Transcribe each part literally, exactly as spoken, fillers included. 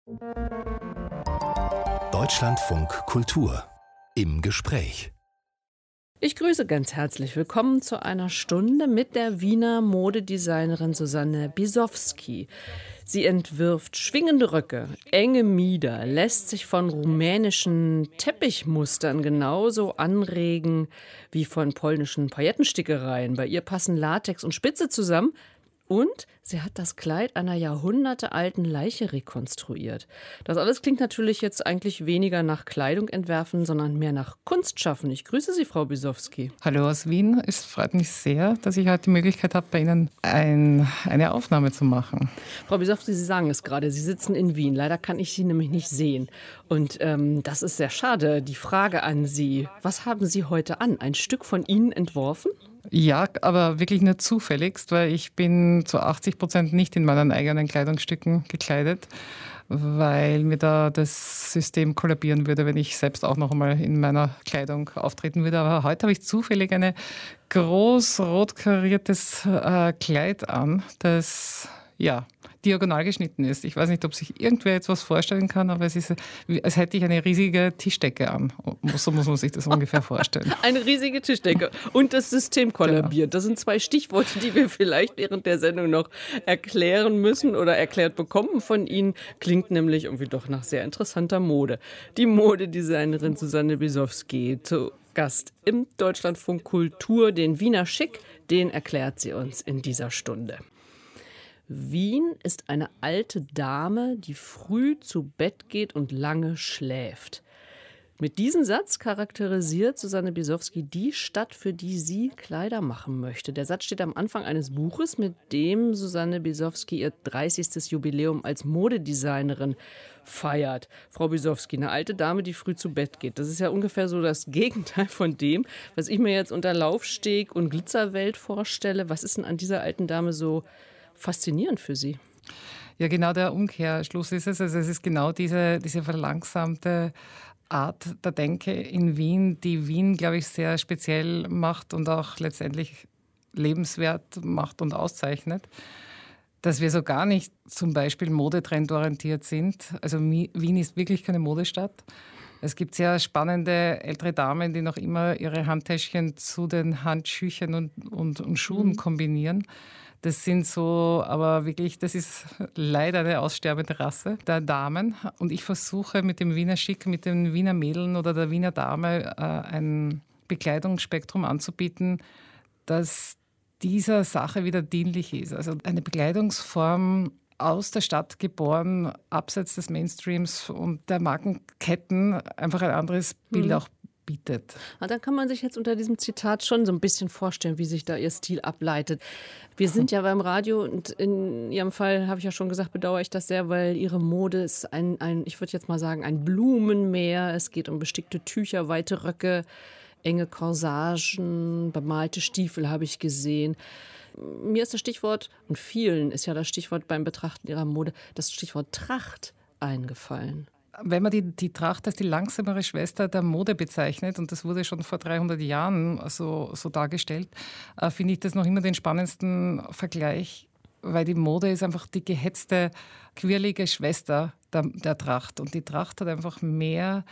Deutschlandfunk Kultur im Gespräch. Ich grüße ganz herzlich willkommen zu einer Stunde mit der Wiener Modedesignerin Susanne Bisowski. Sie entwirft schwingende Röcke, enge Mieder, lässt sich von rumänischen Teppichmustern genauso anregen wie von polnischen Paillettenstickereien. Bei ihr passen Latex und Spitze zusammen. Und sie hat das Kleid einer jahrhundertealten Leiche rekonstruiert. Das alles klingt natürlich jetzt eigentlich weniger nach Kleidung entwerfen, sondern mehr nach Kunst schaffen. Ich grüße Sie, Frau Bisowski. Hallo aus Wien. Es freut mich sehr, dass ich heute die Möglichkeit habe, bei Ihnen ein, eine Aufnahme zu machen. Frau Bisowski, Sie sagen es gerade, Sie sitzen in Wien. Leider kann ich Sie nämlich nicht sehen. Und ähm, das ist sehr schade. Die Frage an Sie, was haben Sie heute an? Ein Stück von Ihnen entworfen? Ja, aber wirklich nur zufälligst, weil ich bin zu achtzig Prozent nicht in meinen eigenen Kleidungsstücken gekleidet, weil mir da das System kollabieren würde, wenn ich selbst auch noch einmal in meiner Kleidung auftreten würde. Aber heute habe ich zufällig ein groß rot kariertes äh, Kleid an, das ja diagonal geschnitten ist. Ich weiß nicht, ob sich irgendwer jetzt was vorstellen kann, aber es ist, als hätte ich eine riesige Tischdecke an. So muss man sich das ungefähr vorstellen. Eine riesige Tischdecke und das System kollabiert. Genau. Das sind zwei Stichworte, die wir vielleicht während der Sendung noch erklären müssen oder erklärt bekommen von Ihnen. Klingt nämlich irgendwie doch nach sehr interessanter Mode. Die Modedesignerin Susanne Bisowski zu Gast im Deutschlandfunk Kultur. Den Wiener Schick, den erklärt sie uns in dieser Stunde. Wien ist eine alte Dame, die früh zu Bett geht und lange schläft. Mit diesem Satz charakterisiert Susanne Bisowski die Stadt, für die sie Kleider machen möchte. Der Satz steht am Anfang eines Buches, mit dem Susanne Bisowski ihr dreißigstes Jubiläum als Modedesignerin feiert. Frau Bisowski, eine alte Dame, die früh zu Bett geht. Das ist ja ungefähr so das Gegenteil von dem, was ich mir jetzt unter Laufsteg und Glitzerwelt vorstelle. Was ist denn an dieser alten Dame so faszinierend für Sie? Ja, genau der Umkehrschluss ist es. Also es ist genau diese, diese verlangsamte Art der Denke in Wien, die Wien, glaube ich, sehr speziell macht und auch letztendlich lebenswert macht und auszeichnet. Dass wir so gar nicht zum Beispiel modetrendorientiert sind. Also Wien ist wirklich keine Modestadt. Es gibt sehr spannende ältere Damen, die noch immer ihre Handtäschchen zu den Handschüchen und, und, und Schuhen mhm. kombinieren. Das sind so, aber wirklich, das ist leider eine aussterbende Rasse der Damen. Und ich versuche mit dem Wiener Schick, mit den Wiener Mädeln oder der Wiener Dame äh, ein Bekleidungsspektrum anzubieten, das dieser Sache wieder dienlich ist. Also eine Bekleidungsform aus der Stadt geboren, abseits des Mainstreams und der Markenketten, einfach ein anderes Bild mhm. auch bietet. Na, dann kann man sich jetzt unter diesem Zitat schon so ein bisschen vorstellen, wie sich da Ihr Stil ableitet. Wir sind ja beim Radio und in Ihrem Fall, habe ich ja schon gesagt, bedauere ich das sehr, weil Ihre Mode ist ein, ein ich würde jetzt mal sagen, ein Blumenmeer. Es geht um bestickte Tücher, weite Röcke, enge Corsagen, bemalte Stiefel habe ich gesehen. Mir ist das Stichwort, und vielen ist ja das Stichwort beim Betrachten Ihrer Mode, das Stichwort Tracht eingefallen. Wenn man die, die Tracht als die langsamere Schwester der Mode bezeichnet, und das wurde schon vor dreihundert Jahren so, so dargestellt, äh, finde ich das noch immer den spannendsten Vergleich, weil die Mode ist einfach die gehetzte, quirlige Schwester der, der Tracht. Und die Tracht hat einfach mehr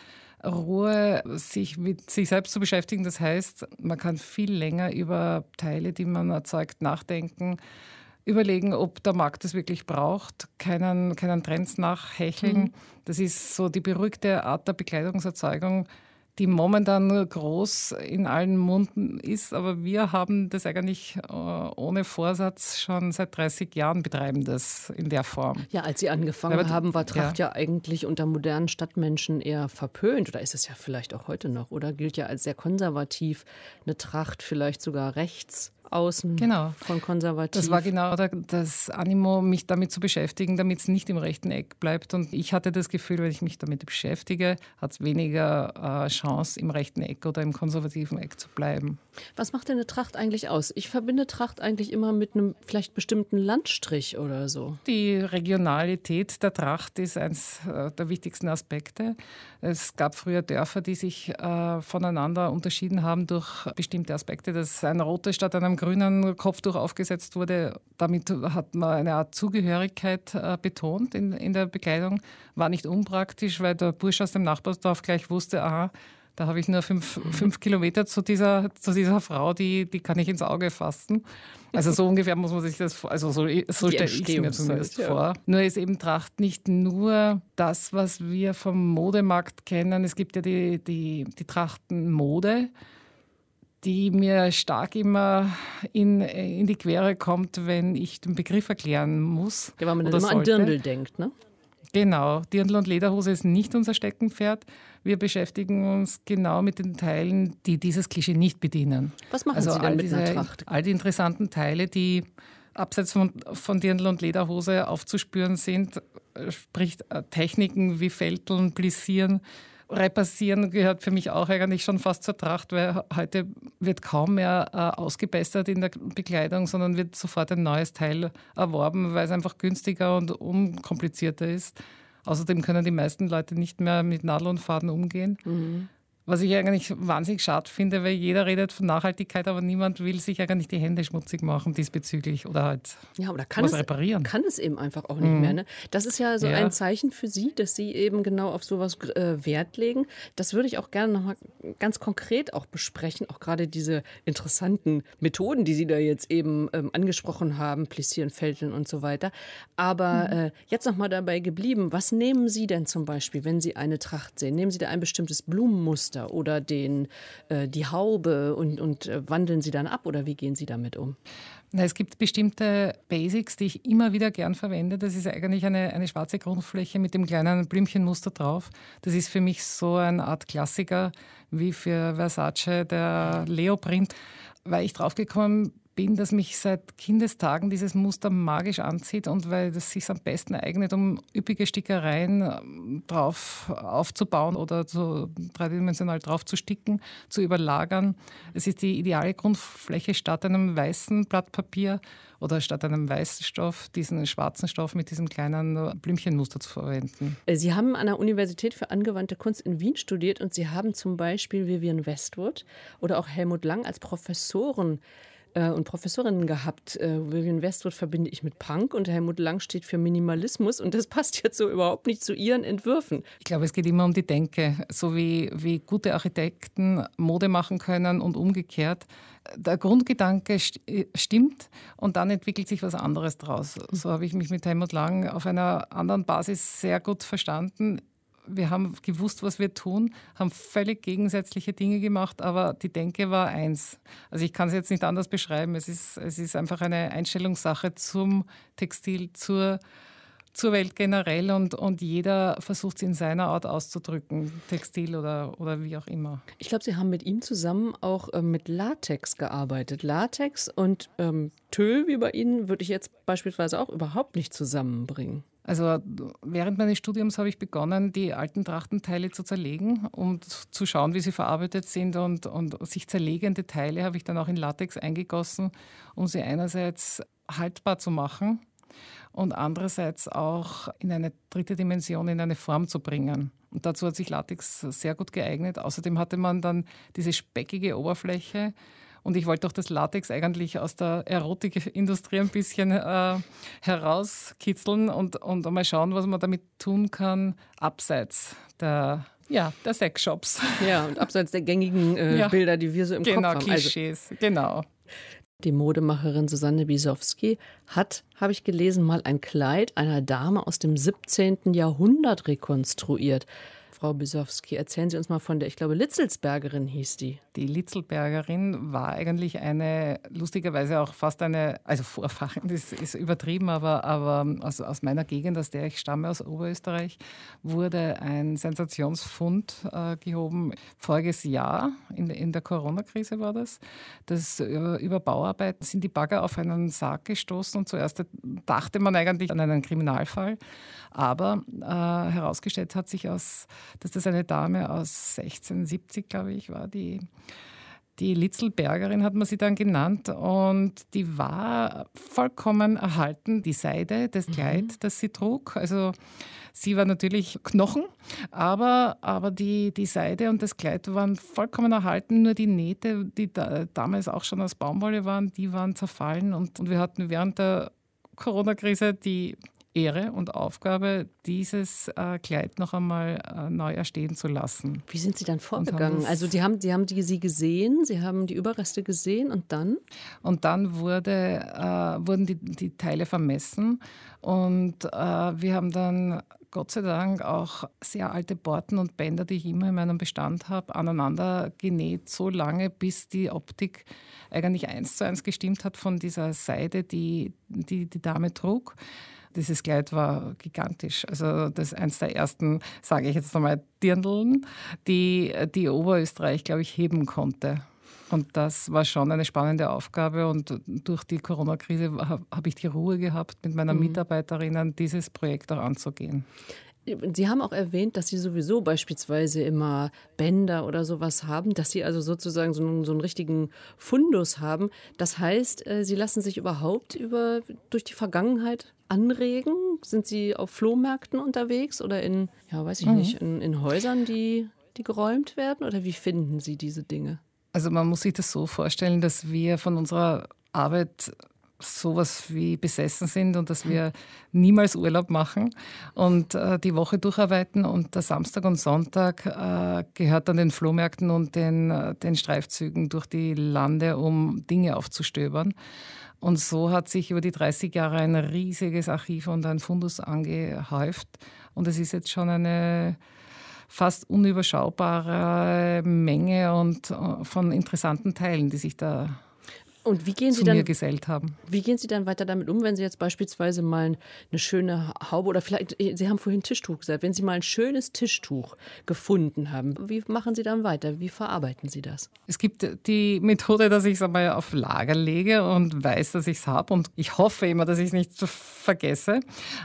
Ruhe, sich mit sich selbst zu beschäftigen. Das heißt, man kann viel länger über Teile, die man erzeugt, nachdenken, überlegen, ob der Markt das wirklich braucht, keinen, keinen Trends nachhecheln. Mhm. Das ist so die beruhigte Art der Bekleidungserzeugung, die momentan groß in allen Munden ist. Aber wir haben das eigentlich ohne Vorsatz schon seit dreißig Jahren betreiben das in der Form. Ja, als Sie angefangen Aber, haben, war Tracht ja. ja eigentlich unter modernen Stadtmenschen eher verpönt. Oder ist es ja vielleicht auch heute noch? Oder gilt ja als sehr konservativ, eine Tracht vielleicht sogar rechts außen genau. von konservativ. Das war genau das Animo, mich damit zu beschäftigen, damit es nicht im rechten Eck bleibt. Und ich hatte das Gefühl, wenn ich mich damit beschäftige, hat es weniger äh, Chance, im rechten Eck oder im konservativen Eck zu bleiben. Was macht denn eine Tracht eigentlich aus? Ich verbinde Tracht eigentlich immer mit einem vielleicht bestimmten Landstrich oder so. Die Regionalität der Tracht ist eines äh, der wichtigsten Aspekte. Es gab früher Dörfer, die sich äh, voneinander unterschieden haben durch bestimmte Aspekte, dass ein rotes statt einem grünen Kopftuch aufgesetzt wurde. Damit hat man eine Art Zugehörigkeit äh, betont in, in der Bekleidung. War nicht unpraktisch, weil der Bursch aus dem Nachbarsdorf gleich wusste, aha, da habe ich nur fünf, fünf Kilometer zu dieser, zu dieser Frau, die, die kann ich ins Auge fassen. Also so ungefähr muss man sich das vor, also so, so stelle ich es mir zumindest ja. vor. Nur ist eben Tracht nicht nur das, was wir vom Modemarkt kennen. Es gibt ja die, die, die Trachtenmode, die mir stark immer in, in die Quere kommt, wenn ich den Begriff erklären muss. Ja, weil man dann immer an Dirndl denkt, ne? Genau, Dirndl und Lederhose ist nicht unser Steckenpferd. Wir beschäftigen uns genau mit den Teilen, die dieses Klischee nicht bedienen. Was machen also Sie denn all mit diese, einer Tracht? All die interessanten Teile, die abseits von, von Dirndl und Lederhose aufzuspüren sind, sprich Techniken wie Fälteln, Plissieren, Repassieren gehört für mich auch eigentlich schon fast zur Tracht, weil heute wird kaum mehr äh, ausgebessert in der Bekleidung, sondern wird sofort ein neues Teil erworben, weil es einfach günstiger und unkomplizierter ist. Außerdem können die meisten Leute nicht mehr mit Nadel und Faden umgehen. Mhm. Was ich eigentlich wahnsinnig schade finde, weil jeder redet von Nachhaltigkeit, aber niemand will sich eigentlich die Hände schmutzig machen diesbezüglich oder halt ja, oder kann was es, reparieren. Kann es eben einfach auch nicht mhm. mehr. Ne? Das ist ja so ja. ein Zeichen für Sie, dass Sie eben genau auf sowas äh, Wert legen. Das würde ich auch gerne nochmal ganz konkret auch besprechen, auch gerade diese interessanten Methoden, die Sie da jetzt eben ähm, angesprochen haben, Plissieren, Fälteln und so weiter. Aber mhm. äh, jetzt nochmal dabei geblieben, was nehmen Sie denn zum Beispiel, wenn Sie eine Tracht sehen? Nehmen Sie da ein bestimmtes Blumenmuster oder den, äh, die Haube und, und äh, wandeln Sie dann ab oder wie gehen Sie damit um? Na, es gibt bestimmte Basics, die ich immer wieder gern verwende. Das ist eigentlich eine, eine schwarze Grundfläche mit dem kleinen Blümchenmuster drauf. Das ist für mich so eine Art Klassiker wie für Versace der Leoprint, weil ich draufgekommen bin, dass mich seit Kindestagen dieses Muster magisch anzieht und weil das sich am besten eignet, um üppige Stickereien drauf aufzubauen oder so dreidimensional drauf zu sticken, zu überlagern. Es ist die ideale Grundfläche, statt einem weißen Blatt Papier oder statt einem weißen Stoff diesen schwarzen Stoff mit diesem kleinen Blümchenmuster zu verwenden. Sie haben an der Universität für angewandte Kunst in Wien studiert und Sie haben zum Beispiel Vivienne Westwood oder auch Helmut Lang als Professoren und Professorinnen gehabt. Vivienne Westwood verbinde ich mit Punk und Helmut Lang steht für Minimalismus und das passt jetzt so überhaupt nicht zu Ihren Entwürfen. Ich glaube, es geht immer um die Denke, so wie, wie gute Architekten Mode machen können und umgekehrt. Der Grundgedanke st- stimmt und dann entwickelt sich was anderes draus. So habe ich mich mit Helmut Lang auf einer anderen Basis sehr gut verstanden. Wir haben gewusst, was wir tun, haben völlig gegensätzliche Dinge gemacht, aber die Denke war eins. Also ich kann es jetzt nicht anders beschreiben. Es ist, es ist einfach eine Einstellungssache zum Textil, zur, zur Welt generell und, und jeder versucht es in seiner Art auszudrücken, Textil oder, oder wie auch immer. Ich glaube, Sie haben mit ihm zusammen auch äh, mit Latex gearbeitet. Latex und ähm, Tüll, wie bei Ihnen, würde ich jetzt beispielsweise auch überhaupt nicht zusammenbringen. Also während meines Studiums habe ich begonnen, die alten Trachtenteile zu zerlegen und zu schauen, wie sie verarbeitet sind. Und, und sich zerlegende Teile habe ich dann auch in Latex eingegossen, um sie einerseits haltbar zu machen und andererseits auch in eine dritte Dimension, in eine Form zu bringen. Und dazu hat sich Latex sehr gut geeignet. Außerdem hatte man dann diese speckige Oberfläche. Und ich wollte auch das Latex eigentlich aus der Erotikindustrie ein bisschen äh, herauskitzeln und, und mal schauen, was man damit tun kann, abseits der, ja, der Sexshops. Ja, und abseits der gängigen äh, ja. Bilder, die wir so im genau, Kopf haben. Klischees, also, genau. Die Modemacherin Susanne Bisowski hat, habe ich gelesen, mal ein Kleid einer Dame aus dem siebzehnten Jahrhundert rekonstruiert. Frau Bisowski, erzählen Sie uns mal von der, ich glaube, Litzelsbergerin hieß die. Die Litzelsbergerin war eigentlich eine, lustigerweise auch fast eine, also Vorfahrin, das ist übertrieben, aber, aber aus, aus meiner Gegend, aus der ich stamme, aus Oberösterreich, wurde ein Sensationsfund äh, gehoben. Voriges Jahr, in, in der Corona-Krise war das, das über, über Bauarbeiten sind die Bagger auf einen Sarg gestoßen und zuerst dachte man eigentlich an einen Kriminalfall, aber äh, herausgestellt hat sich, aus, dass das eine Dame aus sechzehnhundertsiebzig, glaube ich, war, die Die Litzelbergerin hat man sie dann genannt und die war vollkommen erhalten, die Seide, das Kleid, mhm. das sie trug. Also sie war natürlich Knochen, aber, aber die, die Seide und das Kleid waren vollkommen erhalten. Nur die Nähte, die da, damals auch schon aus Baumwolle waren, die waren zerfallen. Und, und wir hatten während der Corona-Krise die Ehre und Aufgabe, dieses äh, Kleid noch einmal äh, neu erstehen zu lassen. Wie sind Sie dann vorgegangen? Also die haben, die haben die, Sie gesehen, Sie haben die Überreste gesehen und dann? Und dann wurde, äh, wurden die, die Teile vermessen und äh, wir haben dann Gott sei Dank auch sehr alte Borten und Bänder, die ich immer in meinem Bestand habe, aneinander genäht, so lange, bis die Optik eigentlich eins zu eins gestimmt hat von dieser Seide, die die, die Dame trug. Dieses Kleid war gigantisch. Also das ist eines der ersten, sage ich jetzt einmal, Dirndln, die, die Oberösterreich, glaube ich, heben konnte. Und das war schon eine spannende Aufgabe. Und durch die Corona-Krise habe ich die Ruhe gehabt, mit meinen mhm. Mitarbeiterinnen dieses Projekt auch anzugehen. Sie haben auch erwähnt, dass Sie sowieso beispielsweise immer Bänder oder sowas haben, dass Sie also sozusagen so einen, so einen richtigen Fundus haben. Das heißt, Sie lassen sich überhaupt über, durch die Vergangenheit anregen? Sind Sie auf Flohmärkten unterwegs oder in, ja, weiß ich mhm. nicht, in, in Häusern, die, die geräumt werden? Oder wie finden Sie diese Dinge? Also man muss sich das so vorstellen, dass wir von unserer Arbeit sowas wie besessen sind und dass wir niemals Urlaub machen und äh, die Woche durcharbeiten und der Samstag und Sonntag äh, gehört dann den Flohmärkten und den, äh, den Streifzügen durch die Lande, um Dinge aufzustöbern. Und so hat sich über die dreißig Jahre ein riesiges Archiv und ein Fundus angehäuft und es ist jetzt schon eine fast unüberschaubare Menge und, äh, von interessanten Teilen, die sich da Und wie gehen Sie zu dann, mir gesellt haben. Wie gehen Sie dann weiter damit um, wenn Sie jetzt beispielsweise mal eine schöne Haube oder vielleicht, Sie haben vorhin Tischtuch gesagt, wenn Sie mal ein schönes Tischtuch gefunden haben, wie machen Sie dann weiter? Wie verarbeiten Sie das? Es gibt die Methode, dass ich es einmal auf Lager lege und weiß, dass ich es habe und ich hoffe immer, dass ich es nicht vergesse.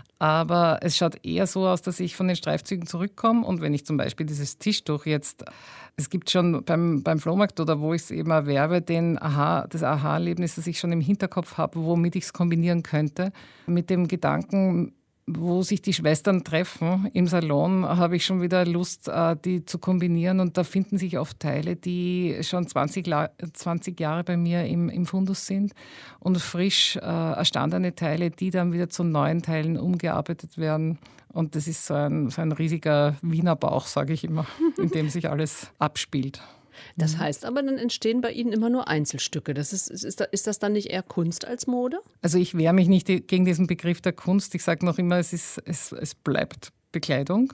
Aber es schaut eher so aus, dass ich von den Streifzügen zurückkomme und wenn ich zum Beispiel dieses Tischtuch jetzt, es gibt schon beim, beim Flohmarkt oder wo ich es eben erwerbe, den Aha, das Aha-Erlebnis, das ich schon im Hinterkopf habe, womit ich es kombinieren könnte. Mit dem Gedanken, wo sich die Schwestern treffen im Salon, habe ich schon wieder Lust, die zu kombinieren. Und da finden sich oft Teile, die schon zwanzig, zwanzig Jahre bei mir im, im Fundus sind und frisch äh, erstandene Teile, die dann wieder zu neuen Teilen umgearbeitet werden. Und das ist so ein, so ein riesiger Wiener Bauch, sage ich immer, in dem sich alles abspielt. Das heißt aber, dann entstehen bei Ihnen immer nur Einzelstücke. Das ist, ist, ist das dann nicht eher Kunst als Mode? Also ich wehre mich nicht gegen diesen Begriff der Kunst. Ich sage noch immer, es, ist, es, es bleibt Bekleidung.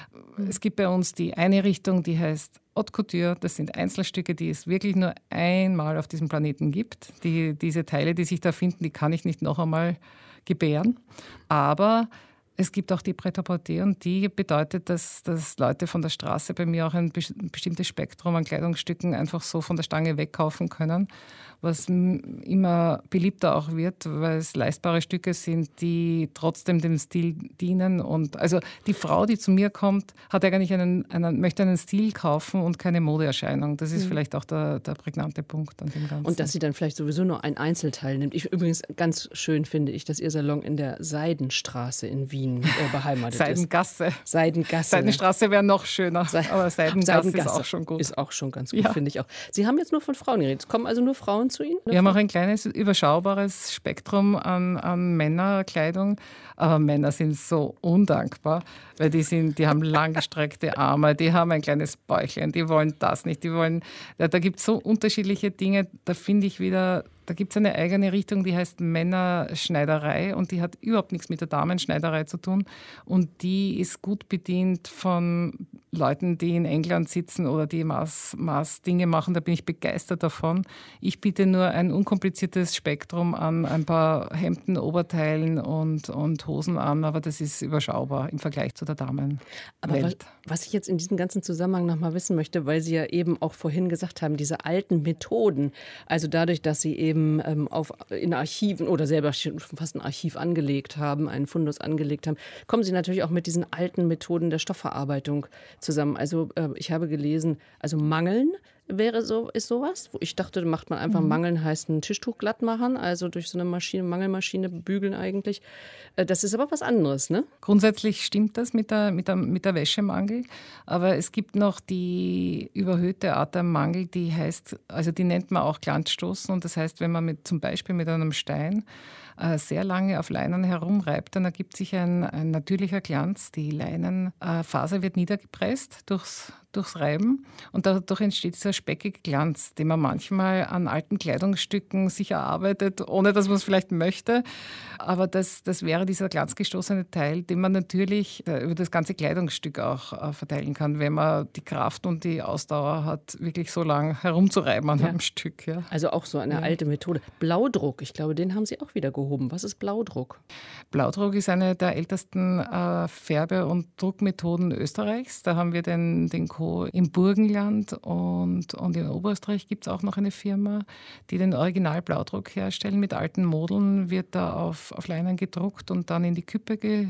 Es gibt bei uns die eine Richtung, die heißt Haute Couture. Das sind Einzelstücke, die es wirklich nur einmal auf diesem Planeten gibt. Die, diese Teile, die sich da finden, die kann ich nicht noch einmal gebären. Aber es gibt auch die Prêt-à-porter und die bedeutet, dass, dass Leute von der Straße bei mir auch ein bestimmtes Spektrum an Kleidungsstücken einfach so von der Stange wegkaufen können, was immer beliebter auch wird, weil es leistbare Stücke sind, die trotzdem dem Stil dienen. Und also die Frau, die zu mir kommt, hat eigentlich einen, einen, möchte einen Stil kaufen und keine Modeerscheinung. Das ist mhm. vielleicht auch der, der prägnante Punkt an dem Ganzen. Und dass sie dann vielleicht sowieso nur ein Einzelteil nimmt. Ich, übrigens ganz schön finde ich, dass Ihr Salon in der Seidenstraße in Wien äh, beheimatet Seidengasse. ist. Seidengasse. Seidenstraße wäre noch schöner, Se aber Seidengasse, Seidengasse ist auch schon gut. Ist auch schon ganz gut, ja. finde ich auch. Sie haben jetzt nur von Frauen geredet. Es kommen also nur Frauen zu Ihnen? Wir haben auch ein kleines, überschaubares Spektrum an, an Männerkleidung. Aber Männer sind so undankbar, weil die, sind, die haben langgestreckte Arme, die haben ein kleines Bäuchlein, die wollen das nicht. Die wollen, da, da gibt es so unterschiedliche Dinge, da finde ich wieder, da gibt es eine eigene Richtung, die heißt Männerschneiderei und die hat überhaupt nichts mit der Damenschneiderei zu tun. Und die ist gut bedient von Leuten, die in England sitzen oder die Maß, Maß Dinge machen. Da bin ich begeistert davon. Ich biete nur ein unkompliziertes Spektrum an ein paar Hemden, Oberteilen und, und Hosen an, aber das ist überschaubar im Vergleich zu der Damenwelt. Aber was, was ich jetzt in diesem ganzen Zusammenhang noch mal wissen möchte, weil Sie ja eben auch vorhin gesagt haben, diese alten Methoden, also dadurch, dass Sie eben ähm, auf, in Archiven oder selber fast ein Archiv angelegt haben, einen Fundus angelegt haben, kommen Sie natürlich auch mit diesen alten Methoden der Stoffverarbeitung zusammen. Also äh, ich habe gelesen, also Mangeln wäre so, ist sowas? Wo ich dachte, macht man einfach mhm. Mangeln, heißt ein Tischtuch glatt machen, also durch so eine Maschine, Mangelmaschine bügeln eigentlich. Das ist aber was anderes, ne? Grundsätzlich stimmt das mit der, mit der, mit der Wäschemangel, aber es gibt noch die überhöhte Art der Mangel, die heißt, also die nennt man auch Glanzstoßen, und das heißt, wenn man mit, zum Beispiel mit einem Stein äh, sehr lange auf Leinen herumreibt, dann ergibt sich ein, ein natürlicher Glanz. Die Leinenfaser äh, wird niedergepresst durchs, durchs Reiben und dadurch entsteht dieser speckige Glanz, den man manchmal an alten Kleidungsstücken sich erarbeitet, ohne dass man es vielleicht möchte. Aber das, das wäre dieser glanzgestoßene Teil, den man natürlich äh, über das ganze Kleidungsstück auch äh, verteilen kann, wenn man die Kraft und die Ausdauer hat, wirklich so lang herumzureiben an ja. einem Stück. Ja. Also auch so eine ja. alte Methode. Blaudruck, ich glaube, den haben Sie auch wieder gehoben. Was ist Blaudruck? Blaudruck ist eine der ältesten äh, Färbe- und Druckmethoden Österreichs. Da haben wir den, den Co. im Burgenland und, und in Oberösterreich gibt es auch noch eine Firma, die den Original-Blaudruck herstellen. Mit alten Modeln wird da auf, auf Leinen gedruckt und dann in die Küppe ge,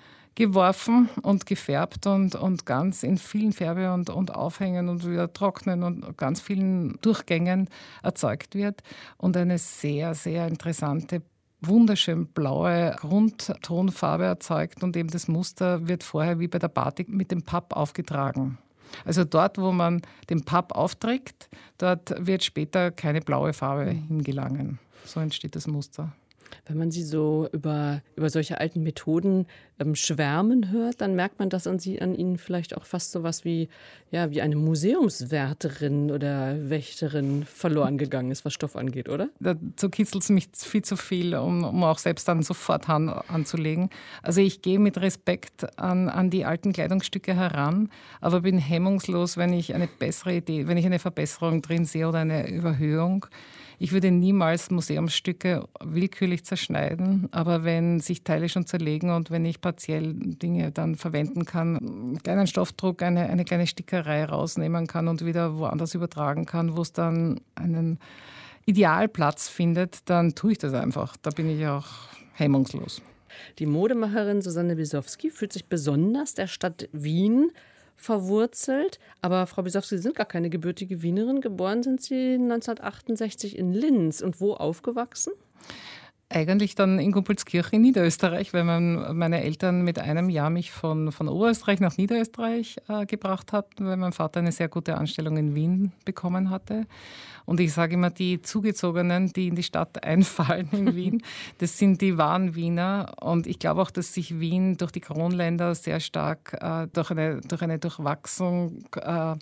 geworfen und gefärbt und, und ganz in vielen Färbe- und, und Aufhängen und wieder trocknen und ganz vielen Durchgängen erzeugt wird und eine sehr, sehr interessante, wunderschön blaue Grundtonfarbe erzeugt und eben das Muster wird vorher wie bei der Batik mit dem Papp aufgetragen. Also dort, wo man den Papp aufträgt, dort wird später keine blaue Farbe hingelangen. So entsteht das Muster. Wenn man Sie so über, über solche alten Methoden ähm, schwärmen hört, dann merkt man, dass an, Sie, an Ihnen vielleicht auch fast so was wie, ja, wie eine Museumswärterin oder Wächterin verloren gegangen ist, was Stoff angeht, oder? Dazu kitzelt es mich viel zu viel, um, um auch selbst dann sofort Hand anzulegen. Also ich gehe mit Respekt an, an die alten Kleidungsstücke heran, aber bin hemmungslos, wenn ich eine bessere Idee, wenn ich eine Verbesserung drin sehe oder eine Überhöhung. Ich würde niemals Museumsstücke willkürlich zerschneiden, aber wenn sich Teile schon zerlegen und wenn ich partiell Dinge dann verwenden kann, einen kleinen Stoffdruck, eine, eine kleine Stickerei rausnehmen kann und wieder woanders übertragen kann, wo es dann einen Idealplatz findet, dann tue ich das einfach. Da bin ich auch hemmungslos. Die Modemacherin Susanne Bisowski fühlt sich besonders der Stadt Wien verwurzelt. Aber Frau Bisowski, Sie sind gar keine gebürtige Wienerin. Geboren sind Sie neunzehnhundertachtundsechzig in Linz. Und wo aufgewachsen? Eigentlich dann in Gumpelskirchen in Niederösterreich, weil mein, meine Eltern mit einem Jahr mich von, von Oberösterreich nach Niederösterreich äh, gebracht hatten, weil mein Vater eine sehr gute Anstellung in Wien bekommen hatte. Und ich sage immer, die Zugezogenen, die in die Stadt einfallen in Wien, das sind die wahren Wiener. Und ich glaube auch, dass sich Wien durch die Kronländer sehr stark äh, durch, eine, durch eine Durchwachsung äh,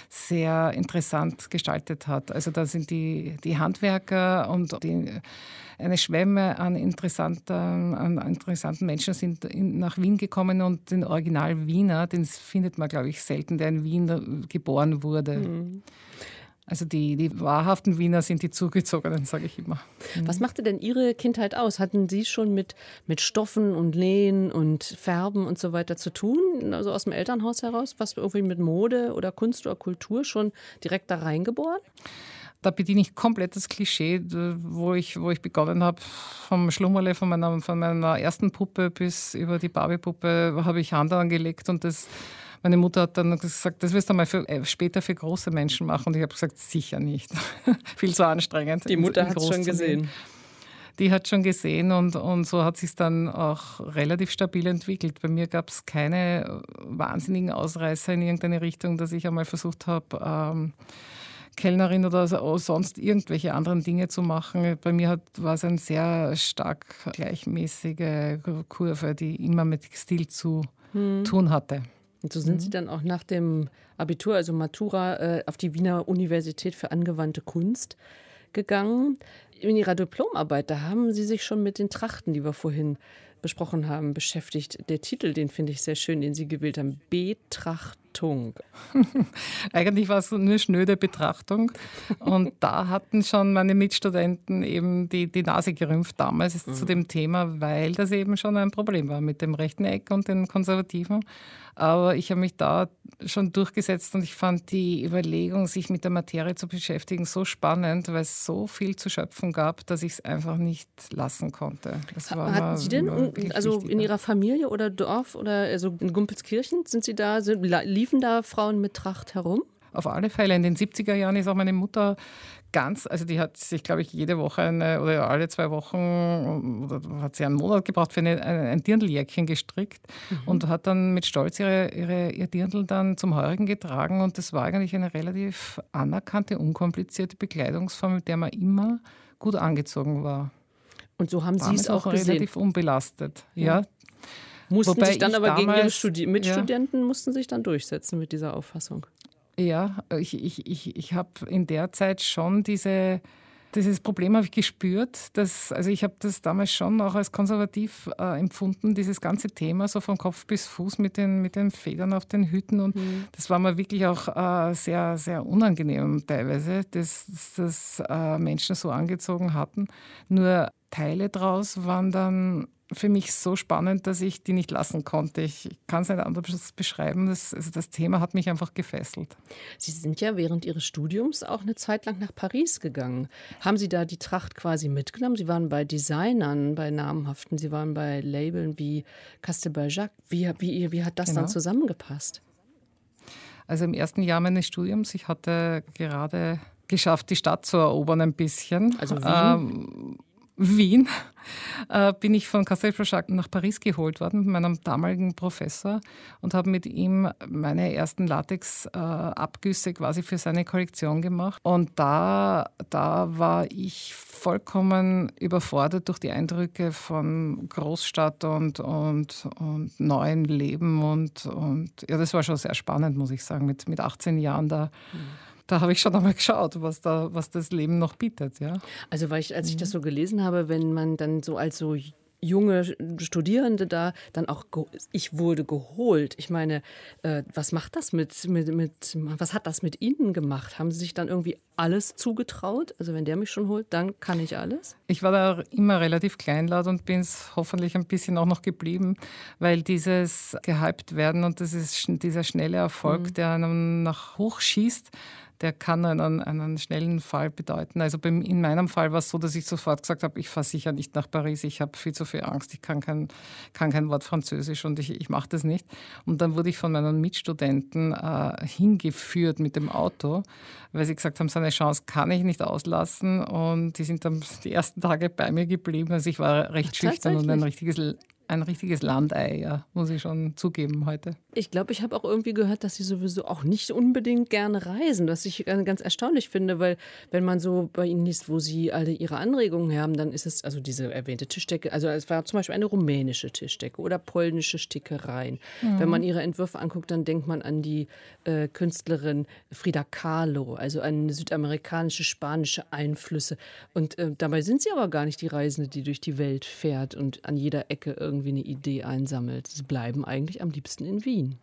sehr interessant gestaltet hat. Also da sind die, die Handwerker und die, eine Schwemme an interessanten, an interessanten Menschen sind in, nach Wien gekommen und den Original Wiener, den findet man, glaube ich, selten, der in Wien geboren wurde. Mhm. Also die, die wahrhaften Wiener sind die Zugezogenen, sage ich immer. Was machte denn Ihre Kindheit aus? Hatten Sie schon mit, mit Stoffen und Nähen und Färben und so weiter zu tun? Also aus dem Elternhaus heraus? Was irgendwie mit Mode oder Kunst oder Kultur schon direkt da reingeboren? Da bediene ich komplett das Klischee, wo ich, wo ich begonnen habe, vom Schlummerle, von meiner, von meiner ersten Puppe bis über die Barbie-Puppe, habe ich Hand angelegt und das... Meine Mutter hat dann gesagt, das wirst du mal für, äh, später für große Menschen machen. Und ich habe gesagt, sicher nicht. Viel zu anstrengend. Die Mutter hat es schon gesehen. Die hat schon gesehen und, und so hat es sich dann auch relativ stabil entwickelt. Bei mir gab es keine wahnsinnigen Ausreißer in irgendeine Richtung, dass ich einmal versucht habe, ähm, Kellnerin oder sonst irgendwelche anderen Dinge zu machen. Bei mir hat, war es eine sehr stark gleichmäßige Kurve, die immer mit Stil zu hm. tun hatte. Und so sind mhm. Sie dann auch nach dem Abitur, also Matura, äh, auf die Wiener Universität für angewandte Kunst gegangen. In Ihrer Diplomarbeit, da haben Sie sich schon mit den Trachten, die wir vorhin besprochen haben, beschäftigt. Der Titel, den finde ich sehr schön, den Sie gewählt haben, Betrachtung. Eigentlich war es eine schnöde Betrachtung. Und da hatten schon meine Mitstudenten eben die, die Nase gerümpft damals mhm. zu dem Thema, weil das eben schon ein Problem war mit dem rechten Eck und den Konservativen. Aber ich habe mich da schon durchgesetzt und ich fand die Überlegung, sich mit der Materie zu beschäftigen, so spannend, weil es so viel zu schöpfen gab, dass ich es einfach nicht lassen konnte. Das war Hatten Sie denn, also in Ihrer Familie oder Dorf oder also in Gumpelskirchen, sind Sie da, sind, liefen da Frauen mit Tracht herum? Auf alle Fälle. In den siebziger Jahren ist auch meine Mutter ganz, also die hat sich, glaube ich, jede Woche eine, oder alle zwei Wochen oder hat sie einen Monat gebraucht für eine, ein Dirndljäckchen gestrickt mhm. und hat dann mit Stolz ihre, ihre, ihr Dirndl dann zum Heurigen getragen. Und das war eigentlich eine relativ anerkannte, unkomplizierte Bekleidungsform, mit der man immer gut angezogen war. Und so haben Sie es auch gesehen? Relativ unbelastet, ja. ja. Mussten Wobei sich dann aber damals, gegen Ihre Studi- Mitstudenten ja. mussten sich dann durchsetzen mit dieser Auffassung? Ja, ich, ich, ich, ich habe in der Zeit schon diese, dieses Problem habe ich gespürt. Dass, also ich habe das damals schon auch als konservativ äh, empfunden, dieses ganze Thema so von Kopf bis Fuß mit den, mit den Federn auf den Hüten. Und mhm. das war mir wirklich auch äh, sehr, sehr unangenehm teilweise, dass, dass äh, Menschen so angezogen hatten. Nur Teile daraus waren dann für mich so spannend, dass ich die nicht lassen konnte. Ich kann es nicht anders beschreiben. Das, also das Thema hat mich einfach gefesselt. Sie sind ja während Ihres Studiums auch eine Zeit lang nach Paris gegangen. Haben Sie da die Tracht quasi mitgenommen? Sie waren bei Designern, bei namhaften, Sie waren bei Labeln wie Castelbajac. Wie, wie, wie hat das genau. dann zusammengepasst? Also im ersten Jahr meines Studiums, ich hatte gerade geschafft, die Stadt zu erobern ein bisschen. Also Wien? Ähm, Wien, äh, bin ich von Castelbajac nach Paris geholt worden mit meinem damaligen Professor und habe mit ihm meine ersten Latex-Abgüsse äh, quasi für seine Kollektion gemacht. Und da, da war ich vollkommen überfordert durch die Eindrücke von Großstadt und, und, und neuem Leben. Und, und ja, das war schon sehr spannend, muss ich sagen, mit, mit achtzehn Jahren da. Mhm. Da habe ich schon einmal geschaut, was, da, was das Leben noch bietet. Ja. Also weil ich, als ich das so gelesen habe, wenn man dann so als so junge Studierende da dann auch, ge- ich wurde geholt. Ich meine, äh, was macht das mit, mit, mit, was hat das mit Ihnen gemacht? Haben Sie sich dann irgendwie alles zugetraut? Also wenn der mich schon holt, dann kann ich alles? Ich war da immer relativ kleinlaut und bin es hoffentlich ein bisschen auch noch geblieben, weil dieses gehypt werden und das ist dieser schnelle Erfolg, mhm. der einem nach hoch schießt, der kann einen, einen schnellen Fall bedeuten. Also beim, in meinem Fall war es so, dass ich sofort gesagt habe, ich fahre sicher nicht nach Paris, ich habe viel zu viel Angst, ich kann kein, kann kein Wort Französisch und ich, ich mache das nicht. Und dann wurde ich von meinen Mitstudenten äh, hingeführt mit dem Auto, weil sie gesagt haben, so eine Chance kann ich nicht auslassen. Und die sind dann die ersten Tage bei mir geblieben. Also ich war recht schüchtern und ein richtiges... Ein richtiges Landei, ja, muss ich schon zugeben heute. Ich glaube, ich habe auch irgendwie gehört, dass Sie sowieso auch nicht unbedingt gerne reisen, was ich ganz erstaunlich finde, weil wenn man so bei Ihnen liest, wo Sie alle Ihre Anregungen haben, dann ist es, also diese erwähnte Tischdecke, also es war zum Beispiel eine rumänische Tischdecke oder polnische Stickereien. Mhm. Wenn man Ihre Entwürfe anguckt, dann denkt man an die äh, Künstlerin Frida Kahlo, also an südamerikanische, spanische Einflüsse. Und äh, dabei sind Sie aber gar nicht die Reisende, die durch die Welt fährt und an jeder Ecke irgendwie eine Idee einsammelt. Sie bleiben eigentlich am liebsten in Wien.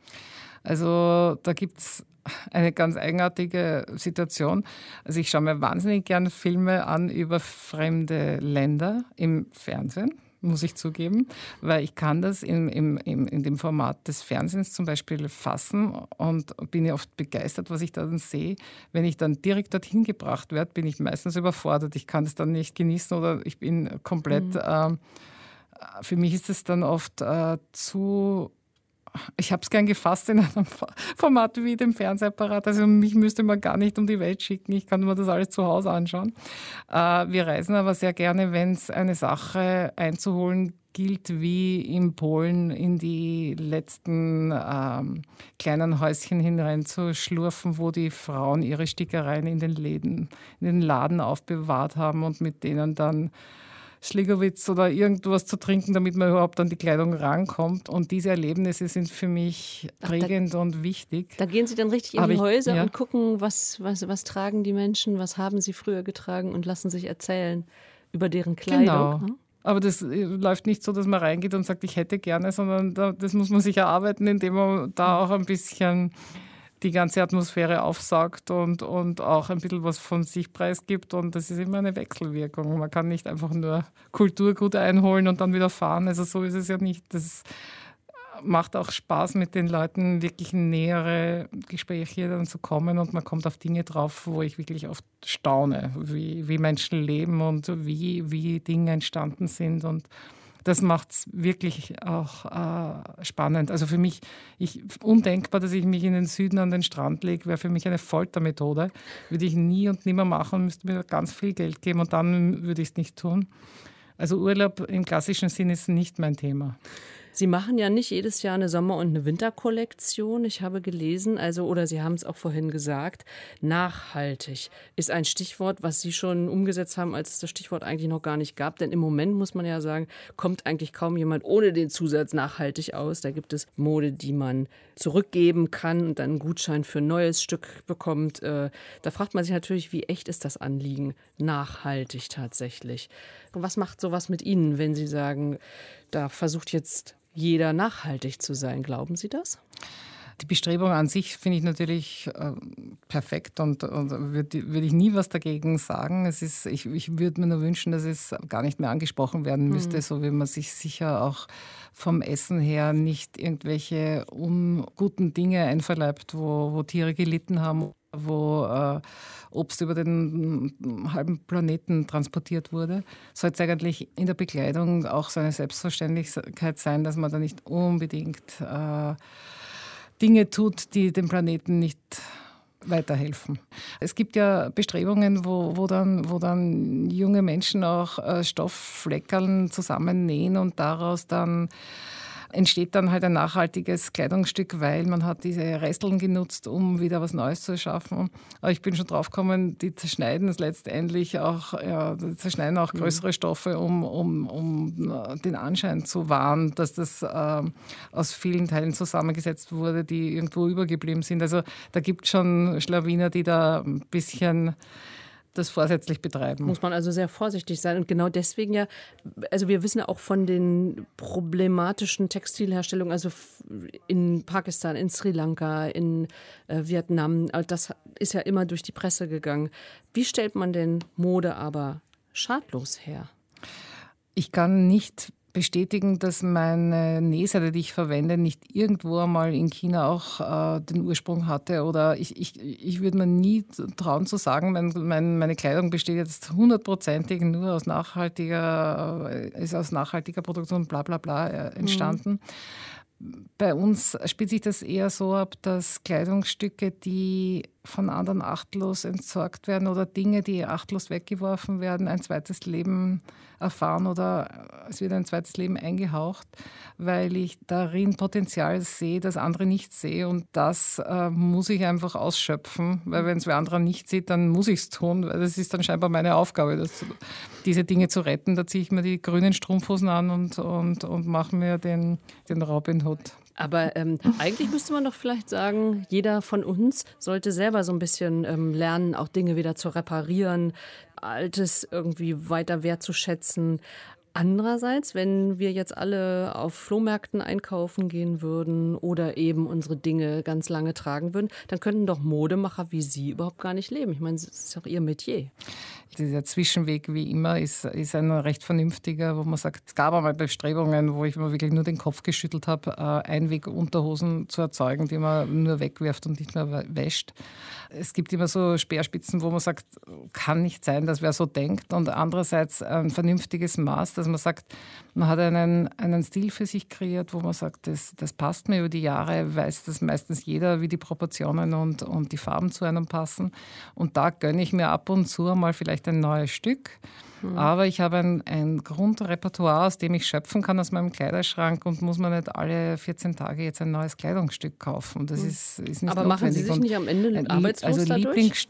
Also da gibt es eine ganz eigenartige Situation. Also ich schaue mir wahnsinnig gerne Filme an über fremde Länder im Fernsehen, muss ich zugeben, weil ich kann das in, in, in dem Format des Fernsehens zum Beispiel fassen und bin ja oft begeistert, was ich da dann sehe. Wenn ich dann direkt dorthin gebracht werde, bin ich meistens überfordert. Ich kann es dann nicht genießen oder ich bin komplett... Mhm. Äh, Für mich ist es dann oft äh, zu, ich habe es gern gefasst in einem Format wie dem Fernsehapparat. Also mich müsste man gar nicht um die Welt schicken. Ich kann mir das alles zu Hause anschauen. Äh, wir reisen aber sehr gerne, wenn es eine Sache einzuholen gilt, wie in Polen in die letzten ähm, kleinen Häuschen hineinzuschlurfen, wo die Frauen ihre Stickereien in den Läden, in den Laden aufbewahrt haben und mit denen dann Schligowitz oder irgendwas zu trinken, damit man überhaupt an die Kleidung rankommt. Und diese Erlebnisse sind für mich prägend Ach, da, und wichtig. Da gehen Sie dann richtig in Aber die Häuser ich, ja. und gucken, was, was, was tragen die Menschen, was haben sie früher getragen und lassen sich erzählen über deren Kleidung. Genau. Hm? Aber das läuft nicht so, dass man reingeht und sagt, ich hätte gerne, sondern da, das muss man sich erarbeiten, indem man da auch ein bisschen die ganze Atmosphäre aufsaugt und, und auch ein bisschen was von sich preisgibt. Und das ist immer eine Wechselwirkung. Man kann nicht einfach nur Kulturgut einholen und dann wieder fahren. Also so ist es ja nicht. Das macht auch Spaß, mit den Leuten wirklich in nähere Gespräche dann zu kommen. Und man kommt auf Dinge drauf, wo ich wirklich oft staune, wie, wie Menschen leben und wie, wie Dinge entstanden sind. Und das macht es wirklich auch äh, spannend. Also für mich, ich, undenkbar, dass ich mich in den Süden an den Strand lege, wäre für mich eine Foltermethode. Würde ich nie und nimmer machen, müsste mir ganz viel Geld geben und dann würde ich es nicht tun. Also Urlaub im klassischen Sinn ist nicht mein Thema. Sie machen ja nicht jedes Jahr eine Sommer- und eine Winterkollektion. Ich habe gelesen, also oder Sie haben es auch vorhin gesagt, nachhaltig ist ein Stichwort, was Sie schon umgesetzt haben, als es das Stichwort eigentlich noch gar nicht gab. Denn im Moment, muss man ja sagen, kommt eigentlich kaum jemand ohne den Zusatz nachhaltig aus. Da gibt es Mode, die man zurückgeben kann und dann einen Gutschein für ein neues Stück bekommt. Da fragt man sich natürlich, wie echt ist das Anliegen nachhaltig tatsächlich? Und was macht sowas mit Ihnen, wenn Sie sagen, da versucht jetzt jeder nachhaltig zu sein? Glauben Sie das? Die Bestrebung an sich finde ich natürlich äh, perfekt und, und würde würd ich nie was dagegen sagen. Es ist, ich ich würde mir nur wünschen, dass es gar nicht mehr angesprochen werden müsste, mhm. so wie man sich sicher auch vom Essen her nicht irgendwelche unguten Dinge einverleibt, wo, wo Tiere gelitten haben, wo äh, Obst über den halben Planeten transportiert wurde. Soll es eigentlich in der Bekleidung auch so eine Selbstverständlichkeit sein, dass man da nicht unbedingt äh, Dinge tut, die dem Planeten nicht weiterhelfen. Es gibt ja Bestrebungen, wo, wo, dann, wo dann junge Menschen auch äh, Stofffleckerln zusammennähen und daraus dann entsteht dann halt ein nachhaltiges Kleidungsstück, weil man hat diese Resteln genutzt, um wieder was Neues zu erschaffen. Aber ich bin schon drauf gekommen, die zerschneiden es letztendlich auch, ja, die zerschneiden auch größere Stoffe, um, um, um den Anschein zu wahren, dass das äh, aus vielen Teilen zusammengesetzt wurde, die irgendwo übergeblieben sind. Also da gibt es schon Schlawiner, die da ein bisschen das vorsätzlich betreiben. Muss man also sehr vorsichtig sein. Und genau deswegen ja, also wir wissen ja auch von den problematischen Textilherstellungen, also in Pakistan, in Sri Lanka, in äh, Vietnam, das ist ja immer durch die Presse gegangen. Wie stellt man denn Mode aber schadlos her? Ich kann nicht bestätigen, dass meine Nähseite, die ich verwende, nicht irgendwo einmal in China auch äh, den Ursprung hatte. Oder ich, ich, ich würde mir nie trauen zu sagen, mein, mein, meine Kleidung besteht jetzt hundertprozentig nur aus nachhaltiger, äh, ist aus nachhaltiger Produktion, bla bla bla äh, entstanden. Mhm. Bei uns spielt sich das eher so ab, dass Kleidungsstücke, die von anderen achtlos entsorgt werden oder Dinge, die achtlos weggeworfen werden, ein zweites Leben erfahren oder es wird ein zweites Leben eingehaucht, weil ich darin Potenzial sehe, das andere nicht sehe und das äh, muss ich einfach ausschöpfen, weil wenn es wer anderer nicht sieht, dann muss ich es tun, weil das ist dann scheinbar meine Aufgabe, das, diese Dinge zu retten. Da ziehe ich mir die grünen Strumpfhosen an und, und, und mache mir den, den Robin Hood. Aber ähm, eigentlich müsste man doch vielleicht sagen, jeder von uns sollte selber so ein bisschen ähm, lernen, auch Dinge wieder zu reparieren, Altes irgendwie weiter wertzuschätzen. Andererseits, wenn wir jetzt alle auf Flohmärkten einkaufen gehen würden oder eben unsere Dinge ganz lange tragen würden, dann könnten doch Modemacher wie Sie überhaupt gar nicht leben. Ich meine, das ist doch Ihr Metier. Dieser Zwischenweg, wie immer, ist, ist ein recht vernünftiger, wo man sagt, es gab einmal Bestrebungen, wo ich mir wirklich nur den Kopf geschüttelt habe, Einwegunterhosen zu erzeugen, die man nur wegwirft und nicht mehr wäscht. Es gibt immer so Speerspitzen, wo man sagt, kann nicht sein, dass wer so denkt. Und andererseits ein vernünftiges Maß, dass man sagt, man hat einen, einen Stil für sich kreiert, wo man sagt, das, das passt mir über die Jahre, weiß das meistens jeder, wie die Proportionen und, und die Farben zu einem passen. Und da gönne ich mir ab und zu mal vielleicht ein neues Stück. Mhm. Aber ich habe ein, ein Grundrepertoire, aus dem ich schöpfen kann aus meinem Kleiderschrank und muss man nicht alle vierzehn Tage jetzt ein neues Kleidungsstück kaufen. Das mhm. ist, ist nicht Aber notwendig. machen Sie sich nicht am Ende ein, arbeitslos also dadurch? Lieblings-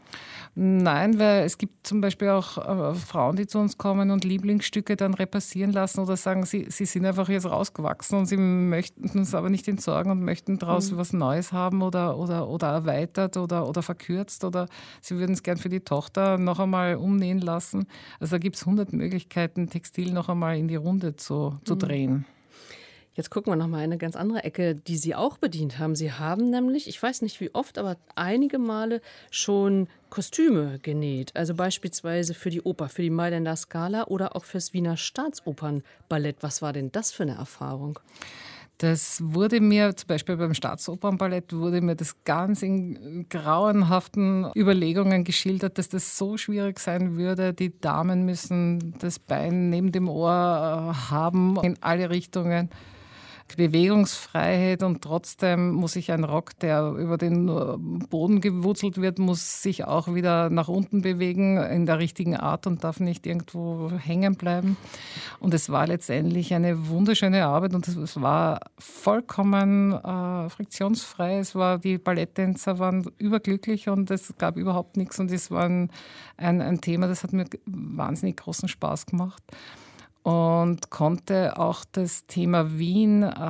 Nein, weil es gibt zum Beispiel auch äh, Frauen, die zu uns kommen und Lieblingsstücke dann repassieren lassen oder sagen, sie, sie sind einfach jetzt rausgewachsen und sie möchten es aber nicht entsorgen und möchten daraus mhm. was Neues haben oder, oder, oder erweitert oder, oder verkürzt oder sie würden es gern für die Tochter noch einmal umnähen lassen. Also da gibt es hundert Möglichkeiten, Textil noch einmal in die Runde zu, zu mhm. drehen. Jetzt gucken wir noch mal eine ganz andere Ecke, die Sie auch bedient haben. Sie haben nämlich, ich weiß nicht wie oft, aber einige Male schon Kostüme genäht. Also beispielsweise für die Oper, für die Mailänder Scala oder auch fürs Wiener Staatsopernballett. Was war denn das für eine Erfahrung? Das wurde mir zum Beispiel beim Staatsopernballett wurde mir das ganz in grauenhaften Überlegungen geschildert, dass das so schwierig sein würde. Die Damen müssen das Bein neben dem Ohr haben in alle Richtungen. Bewegungsfreiheit und trotzdem muss sich ein Rock, der über den Boden gewurzelt wird, muss sich auch wieder nach unten bewegen in der richtigen Art und darf nicht irgendwo hängen bleiben. Und es war letztendlich eine wunderschöne Arbeit und es war vollkommen äh, friktionsfrei. Es war, die Balletttänzer waren überglücklich und es gab überhaupt nichts und es war ein, ein, ein Thema, das hat mir wahnsinnig großen Spaß gemacht. Und konnte auch das Thema Wien, äh,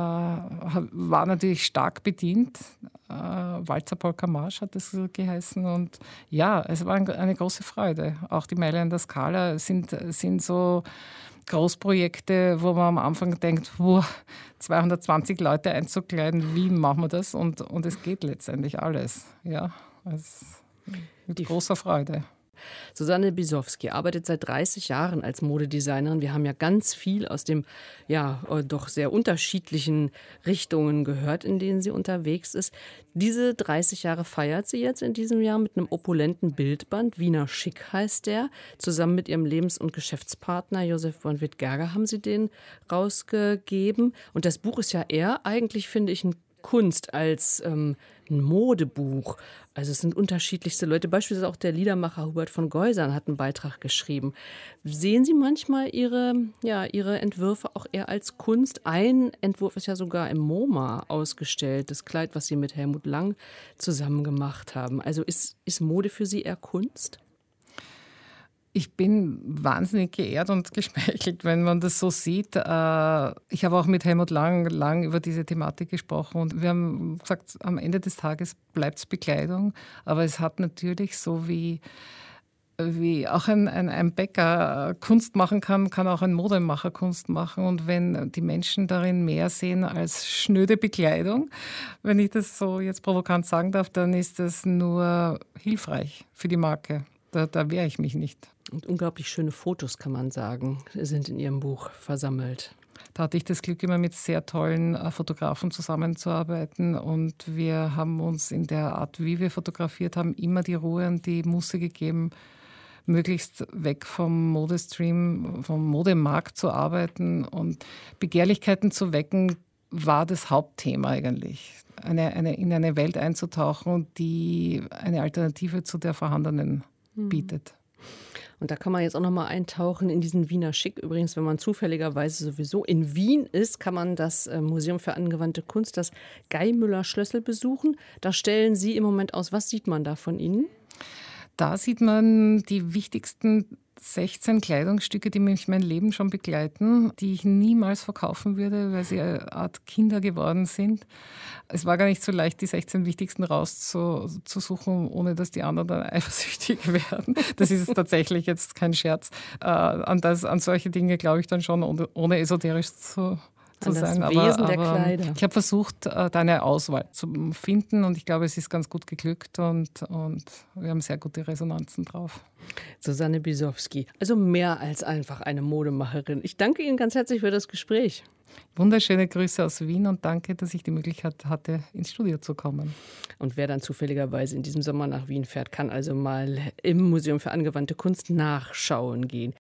war natürlich stark bedient. Äh, Walzer Polka Marsch hat das geheißen. Und ja, es war eine große Freude. Auch die Meile an der Scala sind, sind so Großprojekte, wo man am Anfang denkt, wow, zweihundertzwanzig Leute einzukleiden, wie machen wir das? Und, und es geht letztendlich alles. Ja, es, mit großer Freude. Susanne Bisowski arbeitet seit dreißig Jahren als Modedesignerin. Wir haben ja ganz viel aus dem ja doch sehr unterschiedlichen Richtungen gehört, in denen sie unterwegs ist. Diese dreißig Jahre feiert sie jetzt in diesem Jahr mit einem opulenten Bildband. Wiener Schick heißt der. Zusammen mit ihrem Lebens- und Geschäftspartner Josef von Wittgerger haben sie den rausgegeben. Und das Buch ist ja eher eigentlich, finde ich, ein Kunst als ähm, ein Modebuch. Also es sind unterschiedlichste Leute. Beispielsweise auch der Liedermacher Hubert von Geusern hat einen Beitrag geschrieben. Sehen Sie manchmal Ihre, ja, Ihre Entwürfe auch eher als Kunst? Ein Entwurf ist ja sogar im MoMA ausgestellt, das Kleid, was Sie mit Helmut Lang zusammen gemacht haben. Also ist, ist Mode für Sie eher Kunst? Ich bin wahnsinnig geehrt und geschmeichelt, wenn man das so sieht. Ich habe auch mit Helmut Lang, lang über diese Thematik gesprochen und wir haben gesagt, am Ende des Tages bleibt es Bekleidung, aber es hat natürlich so wie, wie auch ein, ein, ein Bäcker Kunst machen kann, kann auch ein Modemacher Kunst machen und wenn die Menschen darin mehr sehen als schnöde Bekleidung, wenn ich das so jetzt provokant sagen darf, dann ist das nur hilfreich für die Marke. Da, da wehre ich mich nicht. Und unglaublich schöne Fotos, kann man sagen, sind in Ihrem Buch versammelt. Da hatte ich das Glück, immer mit sehr tollen äh, Fotografen zusammenzuarbeiten. Und wir haben uns in der Art, wie wir fotografiert haben, immer die Ruhe und die Muße gegeben, möglichst weg vom Modestream, vom Modemarkt zu arbeiten und Begehrlichkeiten zu wecken, war das Hauptthema eigentlich. Eine, eine, in eine Welt einzutauchen, die eine Alternative zu der vorhandenen mhm. bietet. Und da kann man jetzt auch noch mal eintauchen in diesen Wiener Schick. Übrigens, wenn man zufälligerweise sowieso in Wien ist, kann man das Museum für angewandte Kunst, das Geimüller-Schlössl, besuchen. Da stellen Sie im Moment aus. Was sieht man da von Ihnen? Da sieht man die wichtigsten sechzehn Kleidungsstücke, die mich mein Leben schon begleiten, die ich niemals verkaufen würde, weil sie eine Art Kinder geworden sind. Es war gar nicht so leicht, die sechzehn wichtigsten rauszusuchen, ohne dass die anderen dann eifersüchtig werden. Das ist tatsächlich jetzt kein Scherz. An, das, an solche Dinge glaube ich dann schon, ohne esoterisch zu zu sein. Das Wesen aber, der aber Kleider. Ich habe versucht, da eine Auswahl zu finden und ich glaube, es ist ganz gut geglückt und, und wir haben sehr gute Resonanzen drauf. Susanne Bisowski, also mehr als einfach eine Modemacherin. Ich danke Ihnen ganz herzlich für das Gespräch. Wunderschöne Grüße aus Wien und danke, dass ich die Möglichkeit hatte, ins Studio zu kommen. Und wer dann zufälligerweise in diesem Sommer nach Wien fährt, kann also mal im Museum für angewandte Kunst nachschauen gehen.